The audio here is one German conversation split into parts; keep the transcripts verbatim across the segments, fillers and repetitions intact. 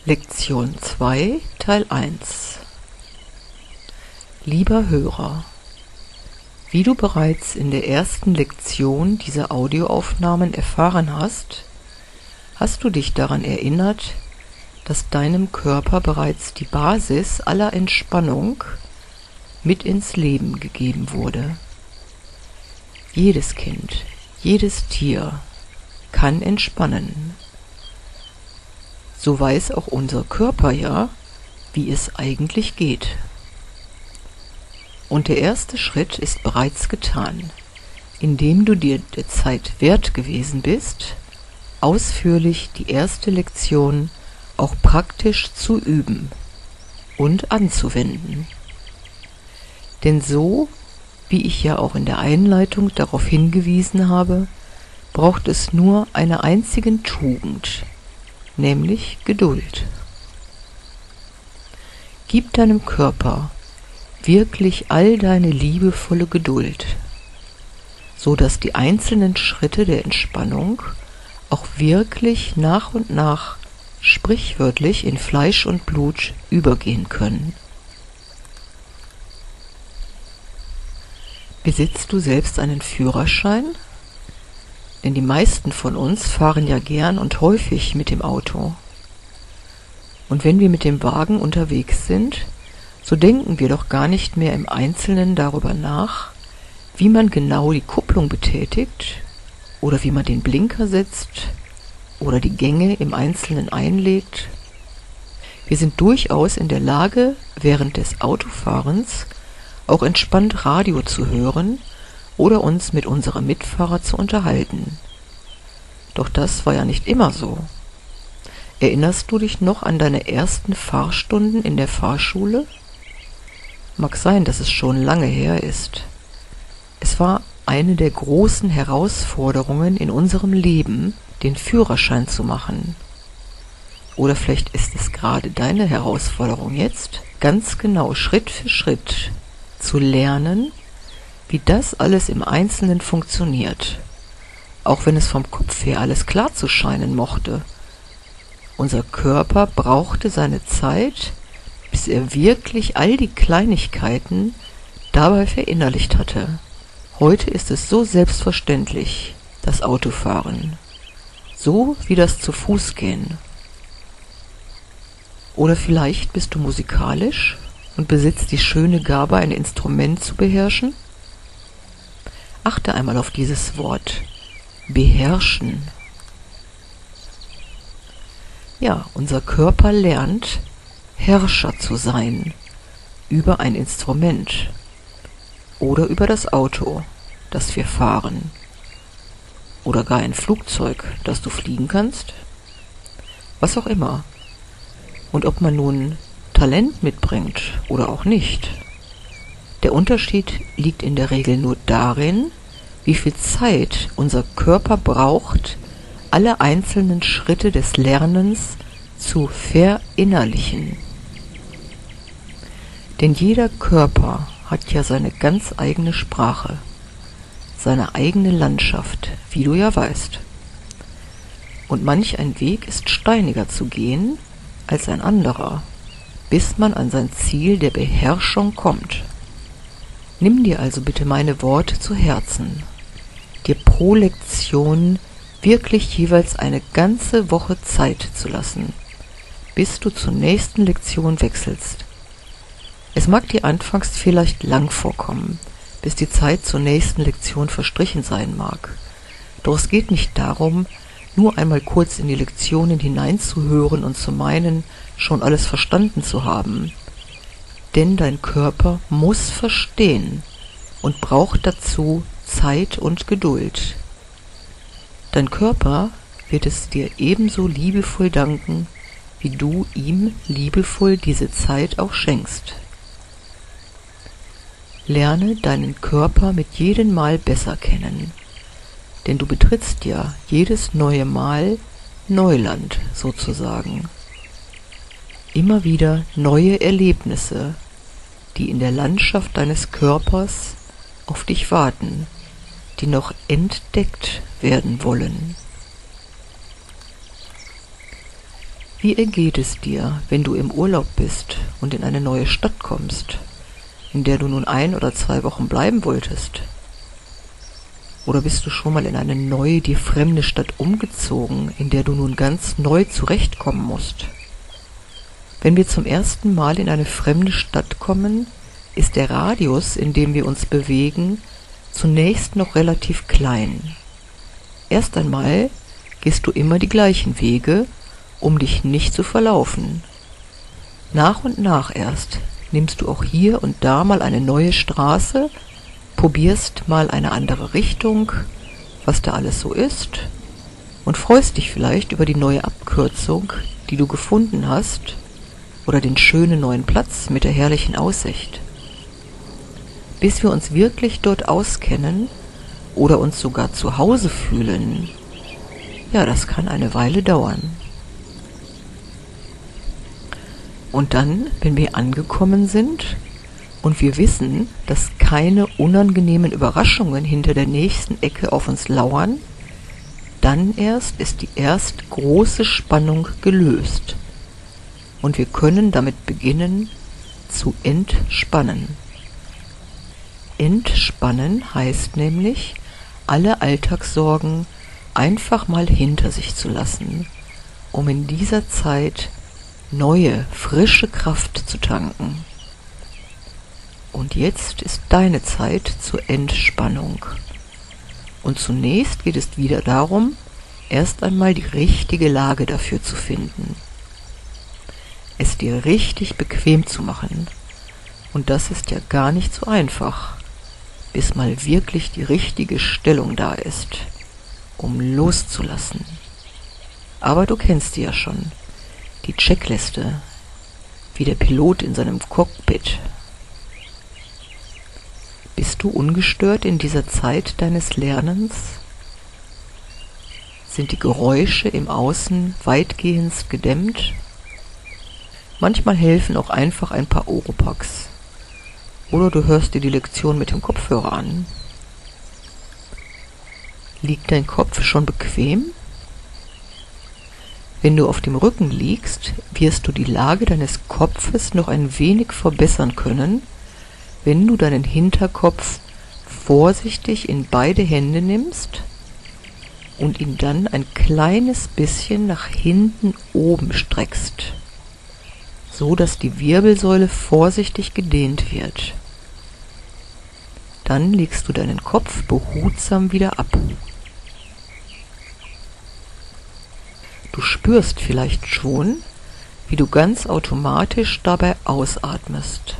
Lektion zwei, Teil eins. Lieber Hörer, wie du bereits in der ersten Lektion dieser Audioaufnahmen erfahren hast, hast du dich daran erinnert, dass deinem Körper bereits die Basis aller Entspannung mit ins Leben gegeben wurde. Jedes Kind, jedes Tier kann entspannen. So weiß auch unser Körper ja, wie es eigentlich geht. Und der erste Schritt ist bereits getan, indem du dir der Zeit wert gewesen bist, ausführlich die erste Lektion auch praktisch zu üben und anzuwenden. Denn so, wie ich ja auch in der Einleitung darauf hingewiesen habe, braucht es nur eine einzige Tugend, nämlich Geduld. Gib deinem Körper wirklich all deine liebevolle Geduld, so dass die einzelnen Schritte der Entspannung auch wirklich nach und nach sprichwörtlich in Fleisch und Blut übergehen können. Besitzt du selbst einen Führerschein? Denn die meisten von uns fahren ja gern und häufig mit dem Auto. Und wenn wir mit dem Wagen unterwegs sind, so denken wir doch gar nicht mehr im Einzelnen darüber nach, wie man genau die Kupplung betätigt oder wie man den Blinker setzt oder die Gänge im Einzelnen einlegt. Wir sind durchaus in der Lage, während des Autofahrens auch entspannt Radio zu hören oder uns mit unserem Mitfahrer zu unterhalten. Doch das war ja nicht immer so. Erinnerst du dich noch an deine ersten Fahrstunden in der Fahrschule? Mag sein, dass es schon lange her ist. Es war eine der großen Herausforderungen in unserem Leben, den Führerschein zu machen. Oder vielleicht ist es gerade deine Herausforderung jetzt, ganz genau Schritt für Schritt zu lernen, wie das alles im Einzelnen funktioniert, auch wenn es vom Kopf her alles klar zu scheinen mochte. Unser Körper brauchte seine Zeit, bis er wirklich all die Kleinigkeiten dabei verinnerlicht hatte. Heute ist es so selbstverständlich, das Autofahren, so wie das zu Fuß gehen. Oder vielleicht bist du musikalisch und besitzt die schöne Gabe, ein Instrument zu beherrschen? Achte einmal auf dieses Wort, beherrschen. Ja, unser Körper lernt, Herrscher zu sein über ein Instrument oder über das Auto, das wir fahren, oder gar ein Flugzeug, das du fliegen kannst, was auch immer. Und ob man nun Talent mitbringt oder auch nicht, der Unterschied liegt in der Regel nur darin, wie viel Zeit unser Körper braucht, alle einzelnen Schritte des Lernens zu verinnerlichen. Denn jeder Körper hat ja seine ganz eigene Sprache, seine eigene Landschaft, wie du ja weißt. Und manch ein Weg ist steiniger zu gehen als ein anderer, bis man an sein Ziel der Beherrschung kommt. Nimm dir also bitte meine Worte zu Herzen, dir pro Lektion wirklich jeweils eine ganze Woche Zeit zu lassen, bis du zur nächsten Lektion wechselst. Es mag dir anfangs vielleicht lang vorkommen, bis die Zeit zur nächsten Lektion verstrichen sein mag. Doch es geht nicht darum, nur einmal kurz in die Lektionen hineinzuhören und zu meinen, schon alles verstanden zu haben. Denn dein Körper muss verstehen und braucht dazu Zeit und Geduld. Dein Körper wird es dir ebenso liebevoll danken, wie du ihm liebevoll diese Zeit auch schenkst. Lerne deinen Körper mit jedem Mal besser kennen, denn du betrittst ja jedes neue Mal Neuland sozusagen. Immer wieder neue Erlebnisse, die in der Landschaft deines Körpers auf dich warten, die noch entdeckt werden wollen. Wie ergeht es dir, wenn du im Urlaub bist und in eine neue Stadt kommst, in der du nun ein oder zwei Wochen bleiben wolltest? Oder bist du schon mal in eine neue, dir fremde Stadt umgezogen, in der du nun ganz neu zurechtkommen musst? Wenn wir zum ersten Mal in eine fremde Stadt kommen, ist der Radius, in dem wir uns bewegen, zunächst noch relativ klein. Erst einmal gehst du immer die gleichen Wege, um dich nicht zu verlaufen. Nach und nach erst nimmst du auch hier und da mal eine neue Straße, probierst mal eine andere Richtung, was da alles so ist, und freust dich vielleicht über die neue Abkürzung, die du gefunden hast, oder den schönen neuen Platz mit der herrlichen Aussicht. Bis wir uns wirklich dort auskennen oder uns sogar zu Hause fühlen, ja, das kann eine Weile dauern. Und dann, wenn wir angekommen sind und wir wissen, dass keine unangenehmen Überraschungen hinter der nächsten Ecke auf uns lauern, dann erst ist die erst große Spannung gelöst. Und wir können damit beginnen zu entspannen. Entspannen heißt nämlich, alle Alltagssorgen einfach mal hinter sich zu lassen, um in dieser Zeit neue, frische Kraft zu tanken. Und jetzt ist deine Zeit zur Entspannung. Und zunächst geht es wieder darum, erst einmal die richtige Lage dafür zu finden. Es dir richtig bequem zu machen. Und das ist ja gar nicht so einfach, bis mal wirklich die richtige Stellung da ist, um loszulassen. Aber du kennst sie ja schon, die Checkliste, wie der Pilot in seinem Cockpit. Bist du ungestört in dieser Zeit deines Lernens? Sind die Geräusche im Außen weitgehend gedämmt? Manchmal helfen auch einfach ein paar Oropax. Oder du hörst dir die Lektion mit dem Kopfhörer an. Liegt dein Kopf schon bequem? Wenn du auf dem Rücken liegst, wirst du die Lage deines Kopfes noch ein wenig verbessern können, wenn du deinen Hinterkopf vorsichtig in beide Hände nimmst und ihn dann ein kleines bisschen nach hinten oben streckst, so dass die Wirbelsäule vorsichtig gedehnt wird. Dann legst du deinen Kopf behutsam wieder ab. Du spürst vielleicht schon, wie du ganz automatisch dabei ausatmest.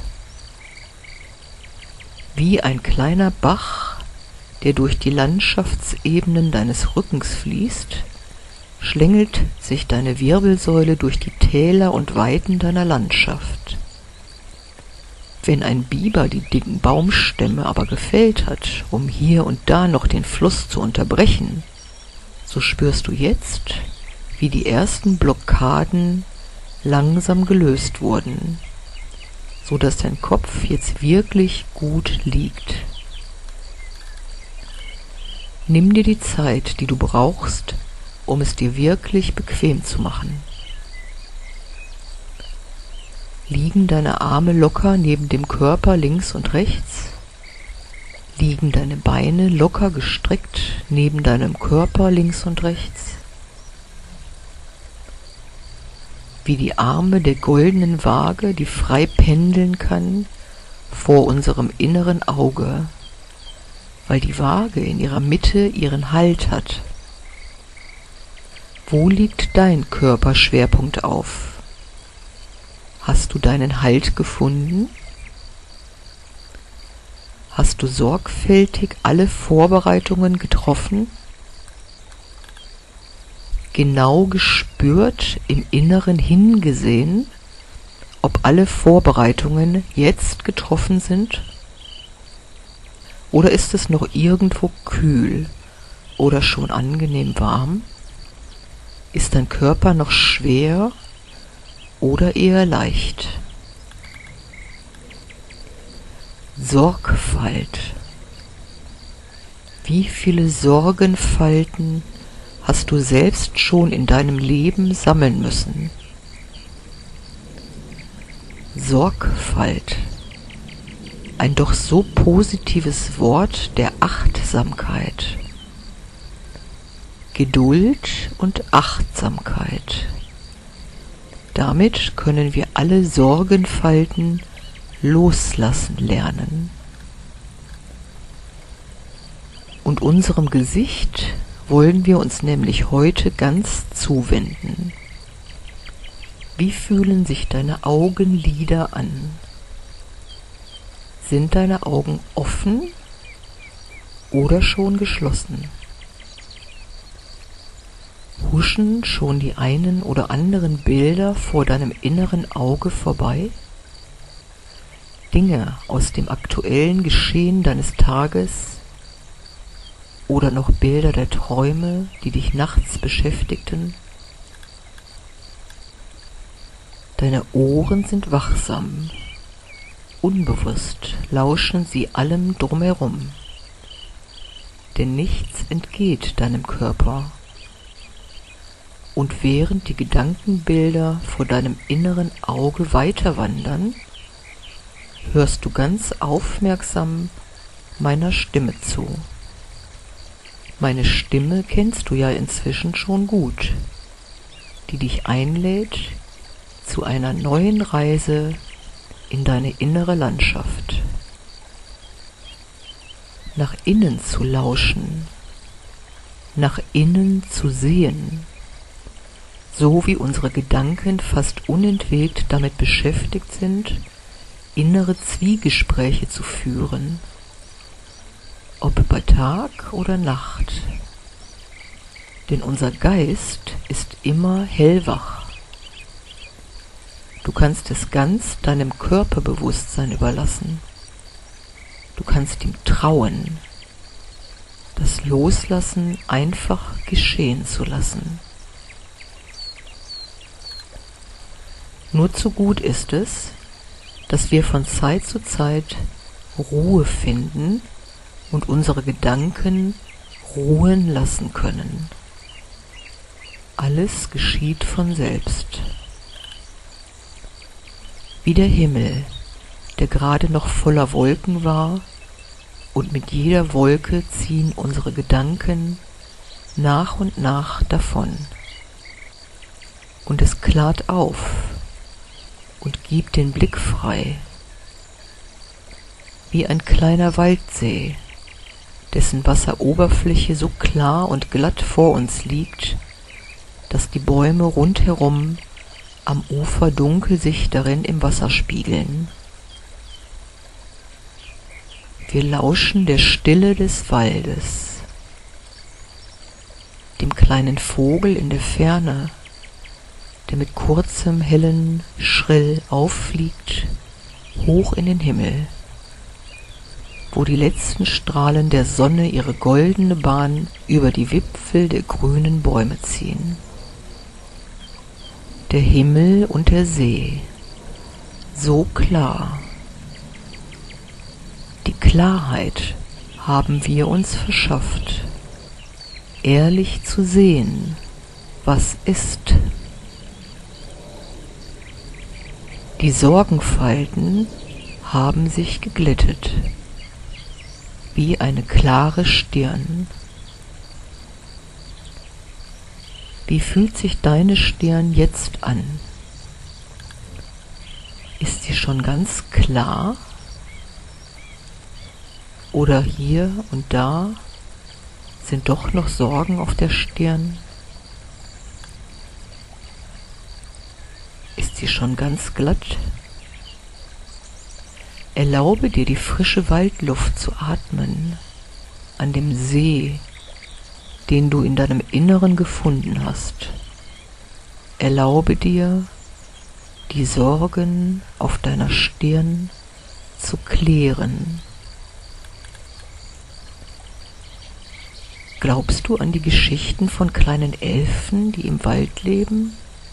Wie ein kleiner Bach, der durch die Landschaftsebenen deines Rückens fließt, schlängelt sich deine Wirbelsäule durch die Täler und Weiten deiner Landschaft. Wenn ein Biber die dicken Baumstämme aber gefällt hat, um hier und da noch den Fluss zu unterbrechen, so spürst du jetzt, wie die ersten Blockaden langsam gelöst wurden, so dass dein Kopf jetzt wirklich gut liegt. Nimm dir die Zeit, die du brauchst, um es dir wirklich bequem zu machen. Liegen deine Arme locker neben dem Körper links und rechts? Liegen deine Beine locker gestreckt neben deinem Körper links und rechts? Wie die Arme der goldenen Waage, die frei pendeln kann vor unserem inneren Auge, weil die Waage in ihrer Mitte ihren Halt hat. Wo liegt dein Körperschwerpunkt auf? Hast du deinen Halt gefunden? Hast du sorgfältig alle Vorbereitungen getroffen? Genau gespürt, im Inneren hingesehen, ob alle Vorbereitungen jetzt getroffen sind? Oder ist es noch irgendwo kühl oder schon angenehm warm? Ist dein Körper noch schwer oder eher leicht? Sorgfalt. Wie viele Sorgenfalten hast du selbst schon in deinem Leben sammeln müssen? Sorgfalt, ein doch so positives Wort der Achtsamkeit. Geduld und Achtsamkeit. Damit können wir alle Sorgenfalten loslassen lernen. Und unserem Gesicht wollen wir uns nämlich heute ganz zuwenden. Wie fühlen sich deine Augenlider an? Sind deine Augen offen oder schon geschlossen? Huschen schon die einen oder anderen Bilder vor deinem inneren Auge vorbei? Dinge aus dem aktuellen Geschehen deines Tages oder noch Bilder der Träume, die dich nachts beschäftigten? Deine Ohren sind wachsam. Unbewusst lauschen sie allem drumherum. Denn nichts entgeht deinem Körper. Und während die Gedankenbilder vor deinem inneren Auge weiterwandern, hörst du ganz aufmerksam meiner Stimme zu. Meine Stimme kennst du ja inzwischen schon gut, die dich einlädt zu einer neuen Reise in deine innere Landschaft. Nach innen zu lauschen, nach innen zu sehen, so wie unsere Gedanken fast unentwegt damit beschäftigt sind, innere Zwiegespräche zu führen, ob bei Tag oder Nacht. Denn unser Geist ist immer hellwach. Du kannst es ganz deinem Körperbewusstsein überlassen. Du kannst ihm trauen, das Loslassen einfach geschehen zu lassen. Nur zu gut ist es, dass wir von Zeit zu Zeit Ruhe finden und unsere Gedanken ruhen lassen können. Alles geschieht von selbst. Wie der Himmel, der gerade noch voller Wolken war, und mit jeder Wolke ziehen unsere Gedanken nach und nach davon. Und es klart auf und gibt den Blick frei, wie ein kleiner Waldsee, dessen Wasseroberfläche so klar und glatt vor uns liegt, dass die Bäume rundherum am Ufer dunkel sich darin im Wasser spiegeln. Wir lauschen der Stille des Waldes, dem kleinen Vogel in der Ferne, der mit kurzem hellen Schrill auffliegt, hoch in den Himmel, wo die letzten Strahlen der Sonne ihre goldene Bahn über die Wipfel der grünen Bäume ziehen. Der Himmel und der See, so klar. Die Klarheit haben wir uns verschafft, ehrlich zu sehen, was ist. Die Sorgenfalten haben sich geglättet, wie eine klare Stirn. Wie fühlt sich deine Stirn jetzt an? Ist sie schon ganz klar? Oder hier und da sind doch noch Sorgen auf der Stirn? Ist sie schon ganz glatt? Erlaube dir, die frische Waldluft zu atmen, an dem See, den du in deinem Inneren gefunden hast. Erlaube dir, die Sorgen auf deiner Stirn zu klären. Glaubst du an die Geschichten von kleinen Elfen, die im Wald leben?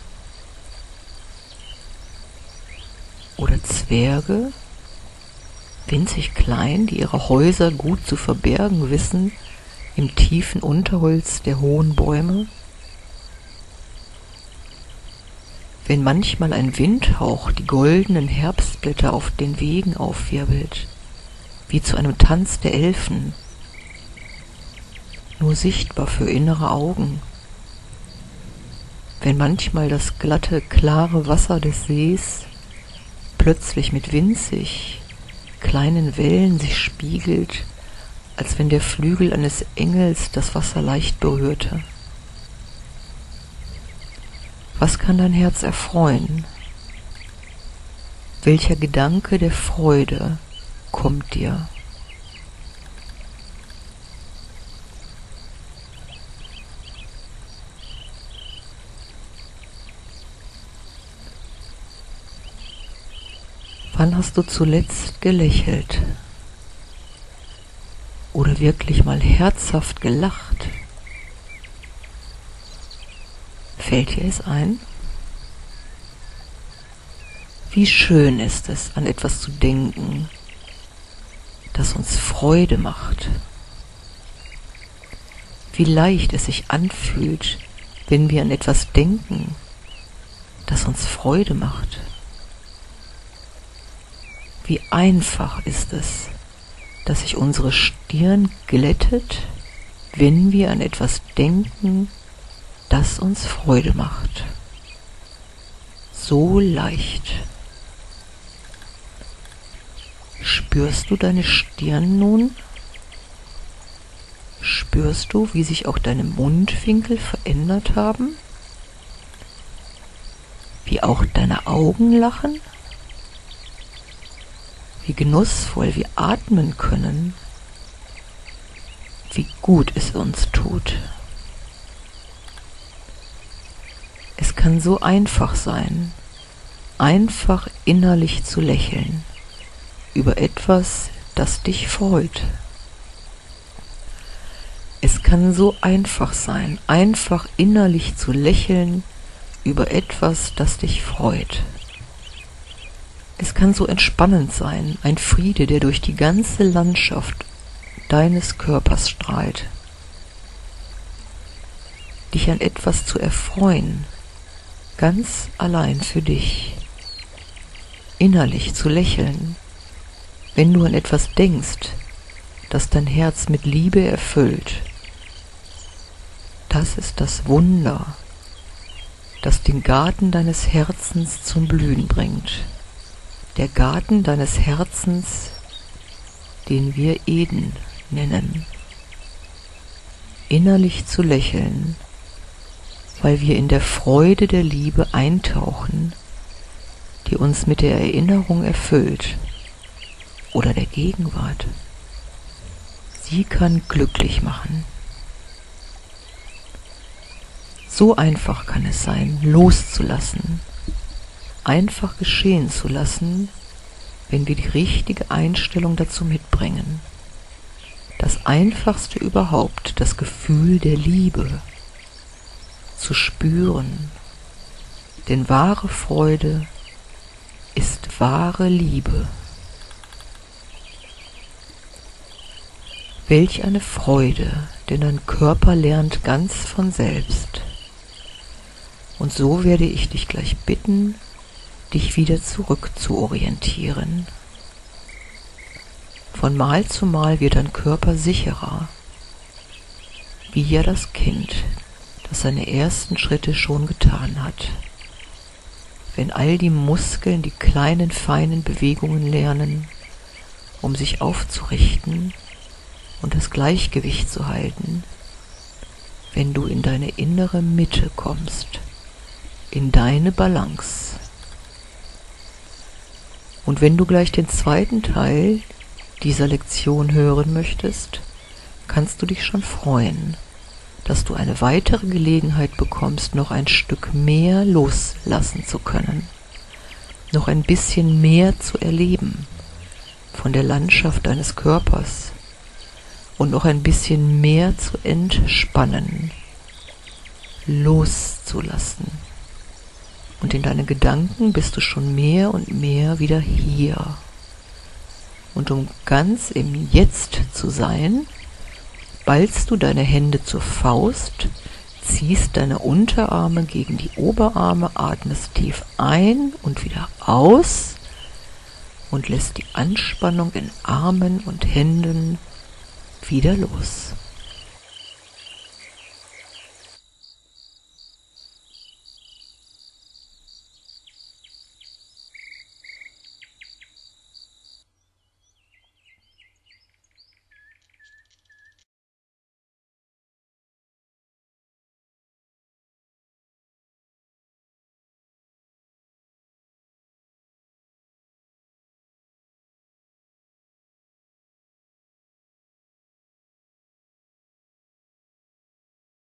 Oder Zwerge, winzig klein, die ihre Häuser gut zu verbergen wissen, im tiefen Unterholz der hohen Bäume? wenn manchmal ein Windhauch die goldenen Herbstblätter auf den Wegen aufwirbelt, wie zu einem Tanz der Elfen, nur sichtbar für innere Augen. Wenn manchmal das glatte, klare Wasser des Sees plötzlich mit winzig kleinen Wellen sich spiegelt, als wenn der Flügel eines Engels das Wasser leicht berührte. Was kann dein Herz erfreuen? Welcher Gedanke der Freude kommt dir? Wann hast du zuletzt gelächelt oder wirklich mal herzhaft gelacht? Fällt dir es ein? Wie schön ist es, an etwas zu denken, das uns Freude macht. Wie leicht es sich anfühlt, wenn wir an etwas denken, das uns Freude macht. Wie einfach ist es, dass sich unsere Stirn glättet, wenn wir an etwas denken, das uns Freude macht. So leicht. Spürst du deine Stirn nun? Spürst du, wie sich auch deine Mundwinkel verändert haben? Wie auch deine Augen lachen? Wie genussvoll wir atmen können? Wie gut es uns tut. Es kann so einfach sein, einfach innerlich zu lächeln über etwas, das dich freut. Es kann so einfach sein, einfach innerlich zu lächeln über etwas, das dich freut. Es kann so entspannend sein, ein Friede, der durch die ganze Landschaft deines Körpers strahlt. Dich an etwas zu erfreuen, ganz allein für dich, innerlich zu lächeln, wenn du an etwas denkst, das dein Herz mit Liebe erfüllt. Das ist das Wunder, das den Garten deines Herzens zum Blühen bringt. Der Garten deines Herzens, den wir Eden nennen. Innerlich zu lächeln, weil wir in der Freude der Liebe eintauchen, die uns mit der Erinnerung erfüllt oder der Gegenwart. Sie kann glücklich machen. So einfach kann es sein, loszulassen, einfach geschehen zu lassen, wenn wir die richtige Einstellung dazu mitbringen. Das Einfachste überhaupt, das Gefühl der Liebe zu spüren, denn wahre Freude ist wahre Liebe. Welch eine Freude, denn dein Körper lernt ganz von selbst. Und so werde ich dich gleich bitten, dich wieder zurück zu orientieren. Von Mal zu Mal wird dein Körper sicherer, wie ja das Kind, das seine ersten Schritte schon getan hat. Wenn all die Muskeln die kleinen, feinen Bewegungen lernen, um sich aufzurichten und das Gleichgewicht zu halten, wenn du in deine innere Mitte kommst, in deine Balance. Und wenn du gleich den zweiten Teil dieser Lektion hören möchtest, kannst du dich schon freuen, dass du eine weitere Gelegenheit bekommst, noch ein Stück mehr loslassen zu können, noch ein bisschen mehr zu erleben von der Landschaft deines Körpers und noch ein bisschen mehr zu entspannen, loszulassen. Und in deinen Gedanken bist du schon mehr und mehr wieder hier. Und um ganz im Jetzt zu sein, ballst du deine Hände zur Faust, ziehst deine Unterarme gegen die Oberarme, atmest tief ein und wieder aus und lässt die Anspannung in Armen und Händen wieder los.